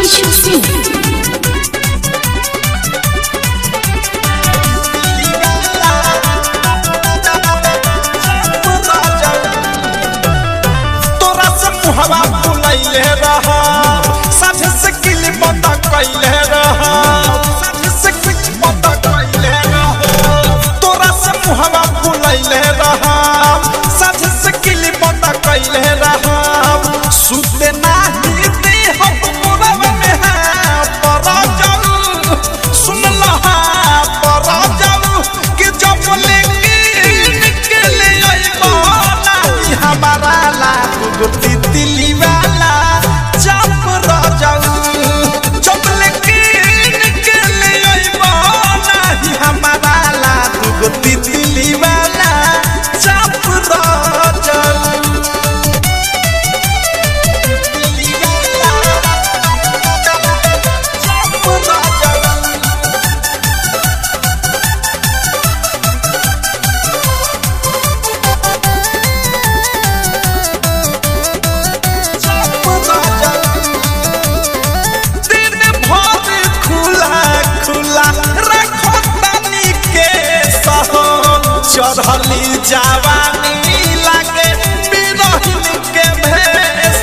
Priyanshu Singh. हवा बुलैले रहा साथ से किल बंदा कैले रहा साथ से कुछ बंदा कैले रहा तोरा से हवा बुलैले रहा साथ से किल बंदा कैले रहा सुते नाही दे हम पूरा में है पर जाऊ सुन लहा पर जाऊ कि जब लेके निकले आई बाना हमारा ला गुटी दिली वाला चाप राजाऊ जब लेके निकले आई बाना हमारा ला गुटी दिली वाला चाप राजाऊ दिली वाला चाप राजाऊ चढ़ली जवानी लागे बिरहिन के भेष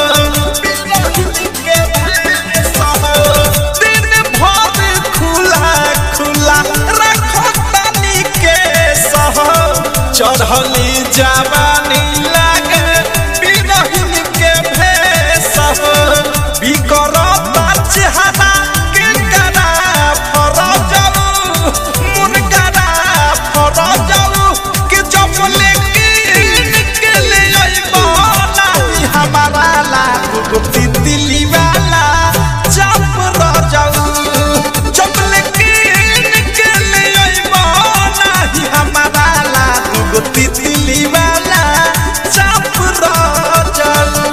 दिन भर खुला खुला रखो तनी के सह चढ़ली जवानी लागे बिरहिन के भेष बिकरता चेहरा के करा फरजाऊ मुनकरा फरजाऊ के जब लेके निकले आई बाना हमारा ला गुटी दिली वाला चाप रजाऊ जब लेके निकले आई बाना हमारा ला गुटी दिली वाला चाप रजाऊ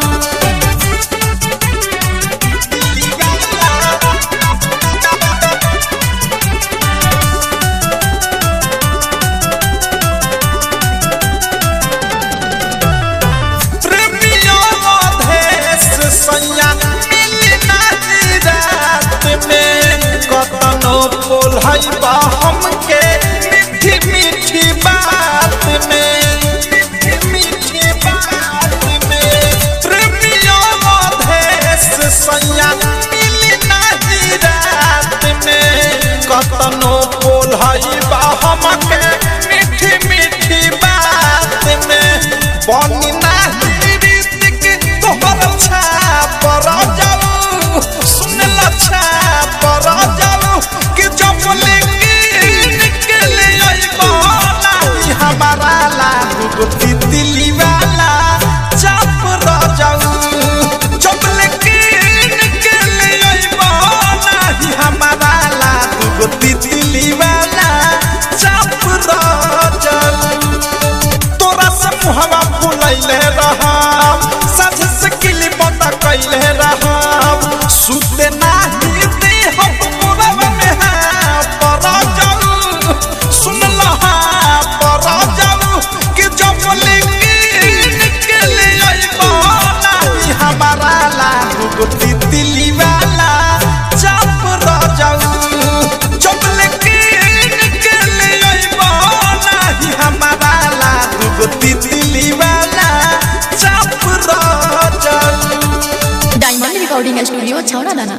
बोल है बा हमके मीठी मीठी बात में मीठी बात में प्रेमियों देश सैया मिली नहीं रात में कतनो बोल है बा हमके मीठी मीठी बात में बनी नहीं रीत के तोहर छाप जाऊ सुन लछा पर जाऊ कि जब लेके निकले आई बाना हमारा ला गुटी दिली वाला चाप रजाऊ जब लेके निकले आई बाना हमारा ला गुटी दिली वाला चाप रजाऊ तोरा से हवा बुलैले रहा साथ से किली बंदा कैले रहा सुते नाही दे हम पूरा में है पर जाऊ सुन लहा पर जाऊ कि जब लेके निकले आई बाना हमारा ला गुटी दिली वाला चाप रजाऊ जब लेके निकले आई बाना हमारा ला गुटी दिली वाला चाप रजाऊ Diamond Recording Studio, Chowna Dana.